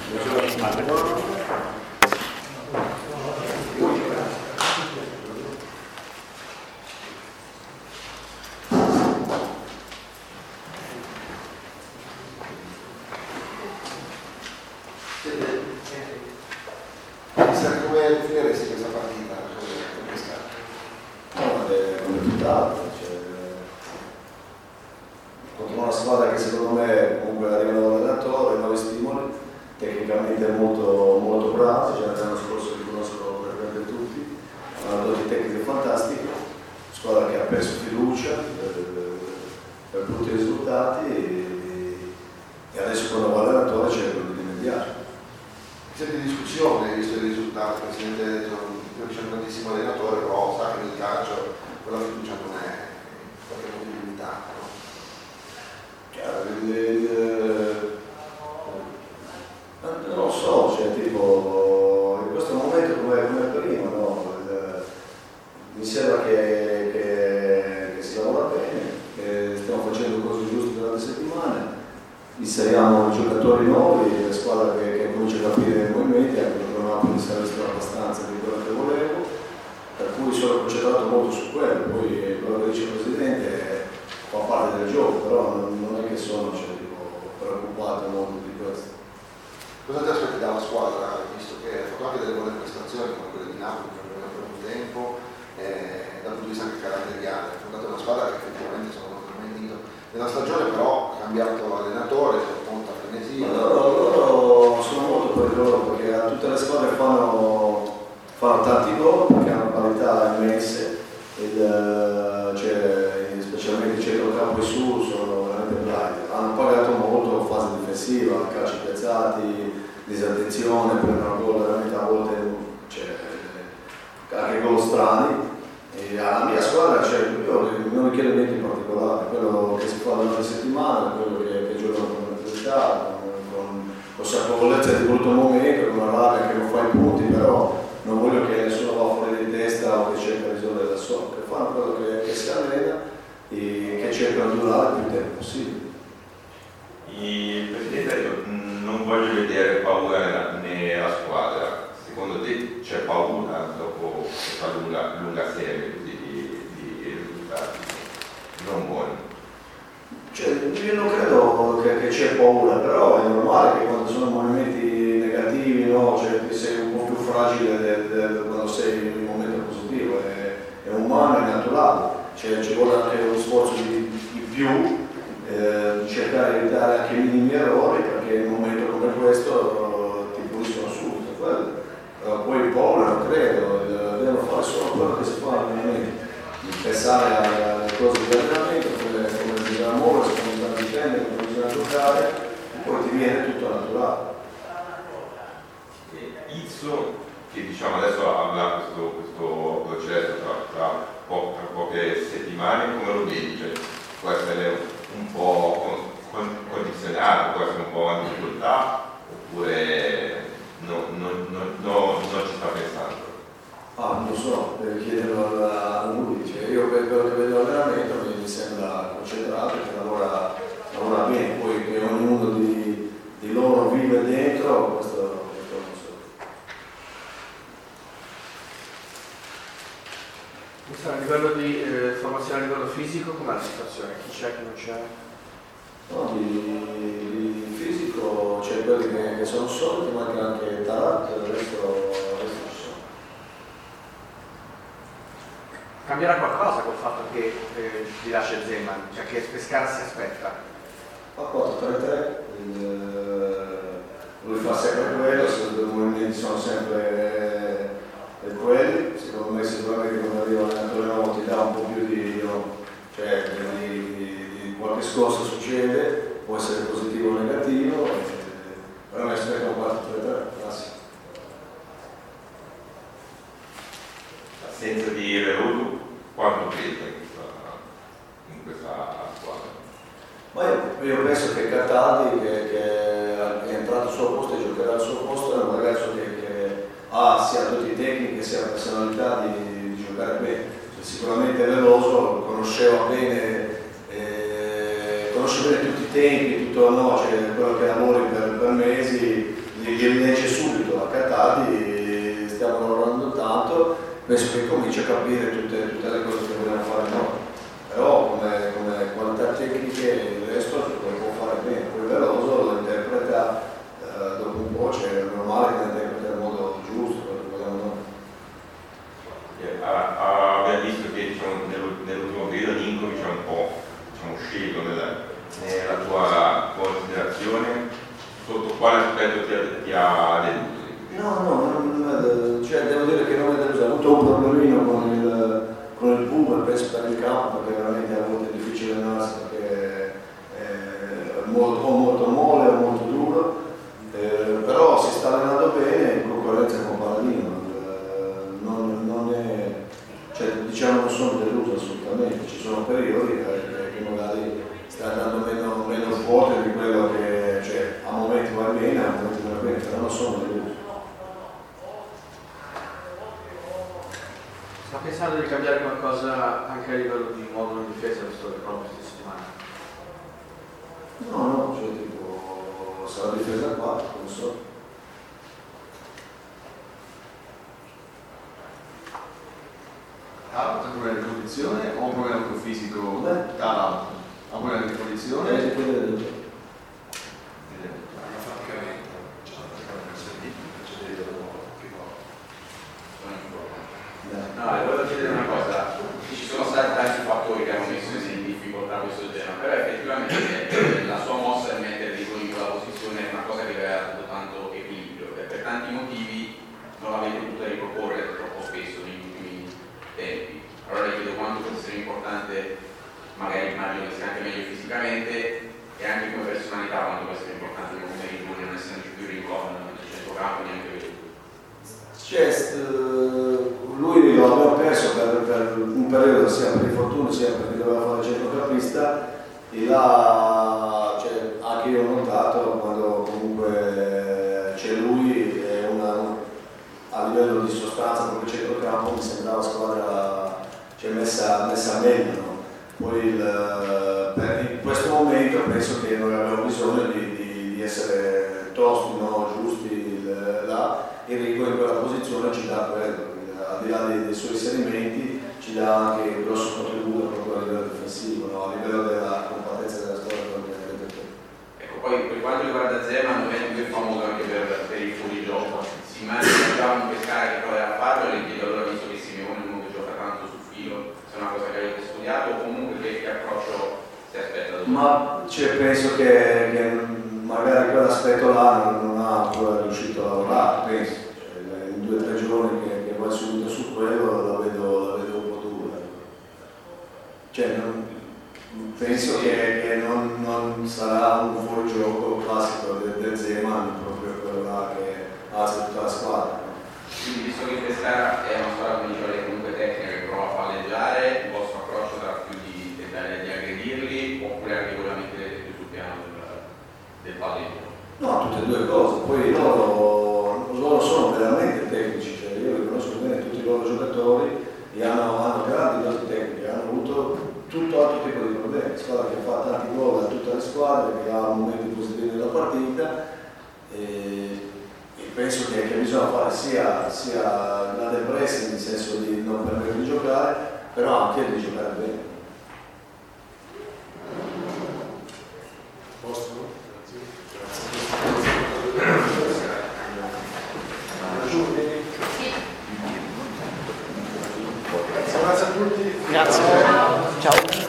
Come finiresti questa partita? Come tutt'altro, contro una squadra che secondo me comunque arriva dall'allenatore, nuovi stimoli, tecnicamente molto, molto bravi, già l'anno scorso li conosco praticamente tutti, hanno doti tecniche fantastiche, squadra che ha perso fiducia per brutti risultati e adesso con il nuovo allenatore cercano di rimediare. Siete in discussione, visto i risultati, il Presidente ha detto che c'è un grandissimo allenatore, però sa che nel calcio quella fiducia non è qualche mobilità. Non lo so, tipo in questo momento come prima, no? Mi sembra che si lavora bene, che stiamo facendo cose giuste durante la settimana, inseriamo giocatori nuovi, la squadra che comincia a capire i movimenti, anche perché non ha visto abbastanza di quello che volevo, per cui sono concentrato molto su quello. Poi quello che dice il Presidente fa parte del gioco, però non è che sono preoccupato molto di questo. Cosa ti aspetti dalla squadra, visto che ha fatto anche delle buone prestazioni come quelle di Napoli che avevano per un tempo, dal punto di vista anche caratteriale, ha fondato una squadra che effettivamente sono convinto. Nella stagione però ha cambiato allenatore, si è molta frenesia. Loro sono molto per loro perché tutte le squadre fanno tanti gol perché hanno qualità immense, specialmente il centrocampo e su sono veramente bravi. Hanno pagato molto fase difensiva, calci piazzati, disattenzione, prendono gol veramente a volte, anche gol strani. E alla mia squadra io non mi chiedo niente in particolare, quello che si fa durante la settimana, quello che giocano con l'attività, con consapevolezza di brutto momento, con una rabbia che non fa i punti, però non voglio che nessuno va fuori di testa o che cerca di risolvere da solo, che fanno quello che si allena e che cercano di durare il più tempo possibile. Il Presidente ha detto non voglio vedere paura nella squadra. Secondo te c'è paura dopo questa lunga serie di risultati non buoni? Io non credo che c'è paura, però è normale che quando sono movimenti negativi, no? Sei un po' più fragile quando sei in un momento positivo, è umano, è naturale, ci vuole anche uno sforzo di più, cercare di evitare anche i minimi errori, perché in un momento come questo ti puliscono subito. Poi il paura non credo, devono fare solo quello che si fa allenamento, pensare alle cose di allenamento, come bisogna muoversi, come bisogna difendere, come bisogna giocare, e poi ti viene tutto naturale. Izzo, che diciamo adesso avrà questo processo tra poche settimane, come lo vedi? Può essere un po' condizionato, può essere un po' in difficoltà, oppure non ci sta pensando? Non lo so, devi chiederlo a lui. Io per quello che vedo all'allenamento mi sembra concentrato, che lavora bene, poi che ognuno di loro vive dentro, questo non so. A livello di formazione a livello fisico, com'è la situazione? Chi c'è, chi non c'è? No, di fisico c'è quelli che sono soliti, ma anche Tarat, il resto ci sono. Cambierà qualcosa col fatto che ti lascia Zeman, cioè che Pescara si aspetta? A 4-3-3, lui fa sempre quello, i movimenti sono sempre quelli, secondo me sicuramente quando arriva l'allenatore nuovo ti dà un po' più di qualche scossa succede, può essere positivo o negativo, però mi aspetto un 4-3-3, classico. L'assenza di Veloso quanto pesa in questa squadra? Ma io penso che Cataldi, che è entrato al suo posto e giocherà al suo posto, è un ragazzo che ha sia doti tecniche sia la personalità di giocare bene. Sicuramente Veloso conosceva bene tutti i tempi, tutto, no? Quello che lavori per mesi, li legge subito accatati, stiamo lavorando tanto, penso che cominci a capire tutte le cose che vogliamo fare noi, però come qualità tecniche il resto lo può fare bene, poi Veloso lo interpreta, dopo un po' c'è normale che lo interpreta in modo giusto, quello che vogliamo noi. Abbiamo visto che nell'ultimo periodo Ninkovic è un po' sceso nella tua considerazione, sotto quale aspetto ti ha deluso? No, cioè devo dire che non è deluso, ha avuto un problemino con il Puma, penso per il campo, perché veramente a volte è difficile allenarsi perché è molto mole, è molto duro, però si sta allenando bene in concorrenza con Paladino. Non è, cioè, diciamo non sono deluso assolutamente, ci sono periodi che magari sta andando meno forte di quello che, cioè, a momenti va bene, a momenti va bene, però non sono deluso. Sta pensando di cambiare qualcosa anche a livello di modulo di difesa, visto che proprio questa settimana? No, cioè tipo sarà difesa a 4, non so. Ha un problema di condizione o un problema più fisico? Beh. Ha un problema di condizione? No, volevo chiedere una cosa, ci sono stati tanti fattori che hanno messo in difficoltà questo tema, però effettivamente la sua mossa di mettere di in quella posizione è una cosa che aveva dato tanto equilibrio e per tanti motivi non l'avete potuta riproporre troppo spesso negli ultimi tempi. Allora le chiedo quanto può essere importante, magari immagino che sia anche meglio fisicamente e anche come personalità quanto può essere importante come Rigoni non essendoci più ricordo nel centrocampo neanche vedo. Lui lo aveva perso per un periodo sia per infortunio sia perché doveva fare il centrocampista e là, cioè, anche io ho notato quando comunque c'è lui a livello di sostanza proprio centrocampo mi sembrava squadra messa meglio, no? Poi in questo momento penso che noi abbiamo bisogno di essere tosti, no? Giusti là. Enrico in quella posizione ci dà quello, al di là dei suoi inserimenti ci dà anche un grosso contributo proprio a livello difensivo, no? A livello della compattezza della squadra. Ecco, poi per quanto riguarda Zeman non è più famoso anche per il fuorigioco, si immagina già un pescare che prova a farlo e le chiedo allora, visto che Simeone è uno che gioca tanto sul filo, se è una cosa che avete studiato o comunque che approccio si aspetta da lui? Ma penso che magari quell'aspetto là non ha ancora riuscito a lavorare, penso. Cioè, in 2 o 3 giorni che vai subito su quello la vedo un po' dura. Cioè, penso che non sarà un fuorigioco classico del Zeman, proprio quello là che alza tutta la squadra. Quindi visto che Pescara è una squadra come diceva lei comunque tecnica che prova a palleggiare, il vostro approccio sarà più di tentare di aggredirli oppure anche voi la metterete più sul piano del palleggio? No, tutte e 2 cose, poi loro sono veramente tecnici, cioè io li conosco bene tutti i loro giocatori e hanno grandi doti tecniche, hanno avuto tutto altro tipo di problemi, squadra che fa tanti gol a tutte le squadre, che ha momenti positivi nella partita e penso che bisogna fare sia la depressa nel senso di non permettere di giocare, però anche di giocare bene. Grazie a tutti. Grazie. Ciao.